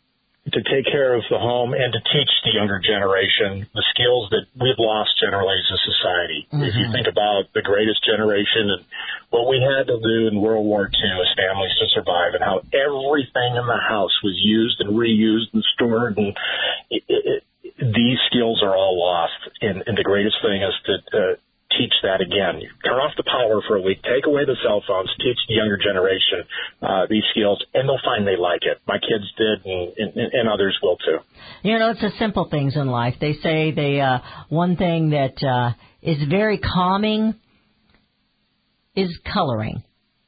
To take care of the home and to teach the younger generation the skills that we've lost generally as a society. Mm-hmm. If you think about the greatest generation and what we had to do in World War Two as families to survive and how everything in the house was used and reused and stored, and it, it, it, these skills are all lost. And, and the greatest thing is to uh, teach that again. Turn off the power for a week, take away the cell phones, teach the younger generation uh, these skills, and they'll find they like it. My kids did, and, and, and others will too. You know, it's the simple things in life. They say they uh, one thing that uh, is very calming is coloring.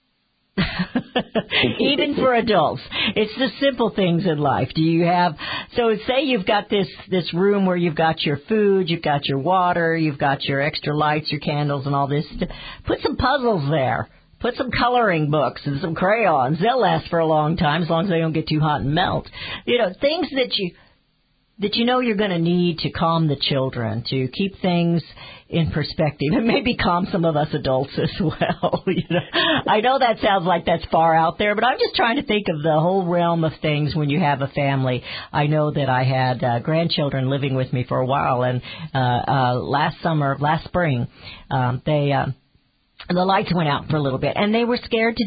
Even for adults, it's the simple things in life. Do you have, so say you've got this this room where you've got your food, you've got your water, you've got your extra lights, your candles, and all this. Put some puzzles there. Put some coloring books and some crayons. They'll last for a long time as long as they don't get too hot and melt. You know, things that you that you know you're going to need to calm the children, to keep things in perspective, and maybe calm some of us adults as well. You know, I know that sounds like that's far out there, but I'm just trying to think of the whole realm of things when you have a family. I know that I had uh, grandchildren living with me for a while, and uh, uh, last summer, last spring, um, they uh, the lights went out for a little bit, and they were scared to death.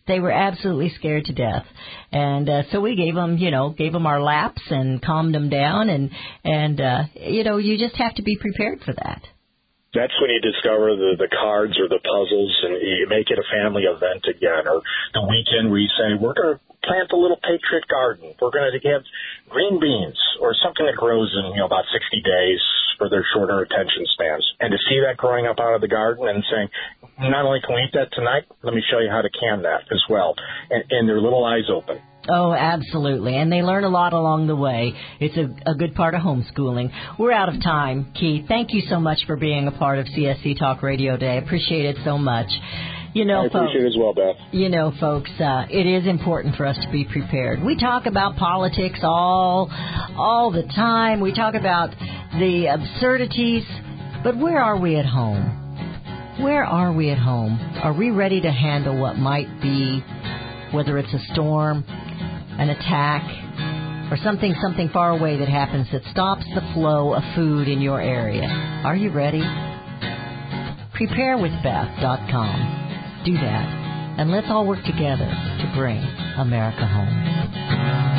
They were absolutely scared to death. And uh, so we gave them, you know, gave them our laps and calmed them down. And, and uh, you know, you just have to be prepared for that. That's when you discover the, the cards or the puzzles, and you make it a family event again. Or the weekend where you say, we're going to plant a little patriot garden. We're going to have green beans or something that grows in, you know, about sixty days for their shorter attention spans. And to see that growing up out of the garden and saying, not only can we eat that tonight, let me show you how to can that as well. And, and their little eyes open. Oh, absolutely. And they learn a lot along the way. It's a, a good part of homeschooling. We're out of time, Keith. Thank you so much for being a part of C S C Talk Radio Day. I appreciate it so much. You know, I appreciate folks, it as well, Beth. You know, folks, uh, it is important for us to be prepared. We talk about politics all, all the time. We talk about the absurdities. But where are we at home? Where are we at home? Are we ready to handle what might be, whether it's a storm, an attack, or something something far away that happens that stops the flow of food in your area? Are you ready? prepare with beth dot com. Do that, and let's all work together to bring America home.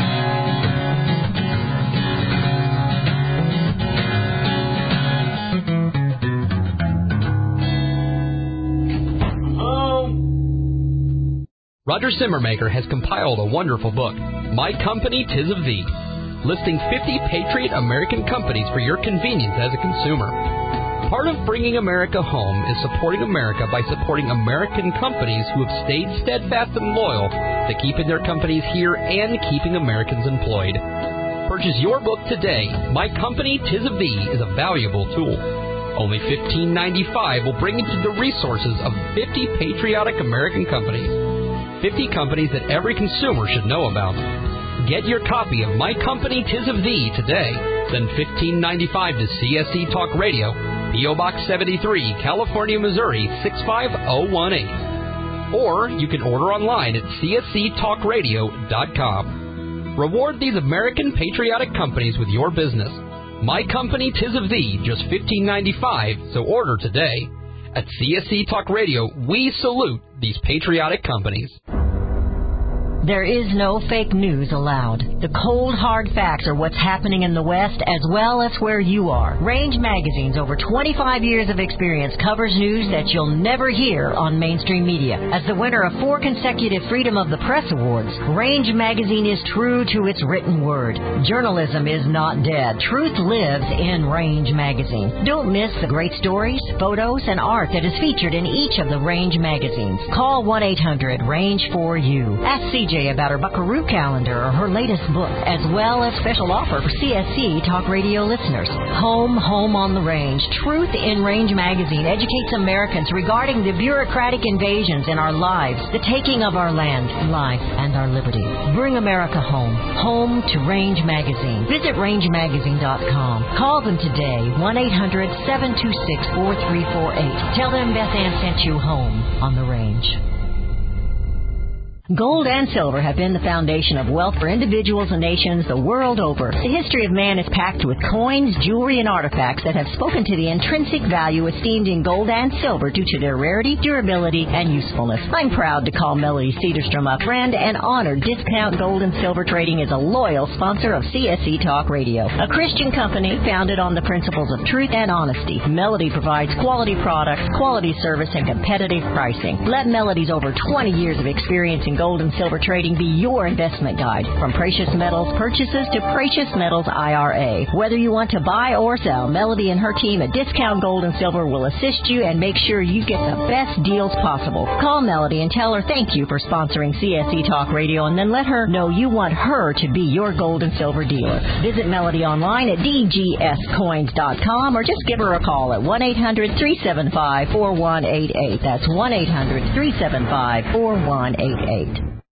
Roger Simmermaker has compiled a wonderful book, My Company, 'Tis of Thee, listing fifty Patriot American companies for your convenience as a consumer. Part of bringing America home is supporting America by supporting American companies who have stayed steadfast and loyal to keeping their companies here and keeping Americans employed. Purchase your book today. My Company, 'Tis of Thee is a valuable tool. Only fifteen ninety-five will bring you to the resources of fifty patriotic American companies. fifty companies that every consumer should know about. Get your copy of My Company, 'Tis of Thee today. Send fifteen ninety-five to C S C Talk Radio, P O Box seventy-three, California, Missouri, six five zero one eight. Or you can order online at C S C talk radio dot com. Reward these American patriotic companies with your business. My Company, 'Tis of Thee, just fifteen ninety-five, so order today. At C S C Talk Radio, we salute these patriotic companies. There is no fake news allowed. The cold, hard facts are what's happening in the West as well as where you are. Range Magazine's over twenty-five years of experience covers news that you'll never hear on mainstream media. As the winner of four consecutive Freedom of the Press Awards, Range Magazine is true to its written word. Journalism is not dead. Truth lives in Range Magazine. Don't miss the great stories, photos, and art that is featured in each of the Range magazines. Call one eight hundred range four U. Ask C J about her Buckaroo calendar or her latest book, as well as special offer for C S C Talk Radio listeners. Home, Home on the Range. Truth in Range Magazine educates Americans regarding the bureaucratic invasions in our lives, the taking of our land, life, and our liberty. Bring America home. Home to Range Magazine. Visit range magazine dot com. Call them today, one eight hundred seven two six four three four eight. Tell them Beth Ann sent you home on the Range. Gold and silver have been the foundation of wealth for individuals and nations the world over. The history of man is packed with coins, jewelry, and artifacts that have spoken to the intrinsic value esteemed in gold and silver due to their rarity, durability, and usefulness. I'm proud to call Melody Cedarstrom a friend and honored Discount Gold and Silver Trading is a loyal sponsor of C S C Talk Radio, a Christian company founded on the principles of truth and honesty. Melody provides quality products, quality service, and competitive pricing. Let Melody's over twenty years of experience in gold and silver trading be your investment guide. From precious metals purchases to precious metals I R A. Whether you want to buy or sell, Melody and her team at Discount Gold and Silver will assist you and make sure you get the best deals possible. Call Melody and tell her thank you for sponsoring C S C Talk Radio, and then let her know you want her to be your gold and silver dealer. Visit Melody online at d g s coins dot com or just give her a call at one eight hundred three seven five four one eight eight. That's one eight hundred three seven five four one eight eight.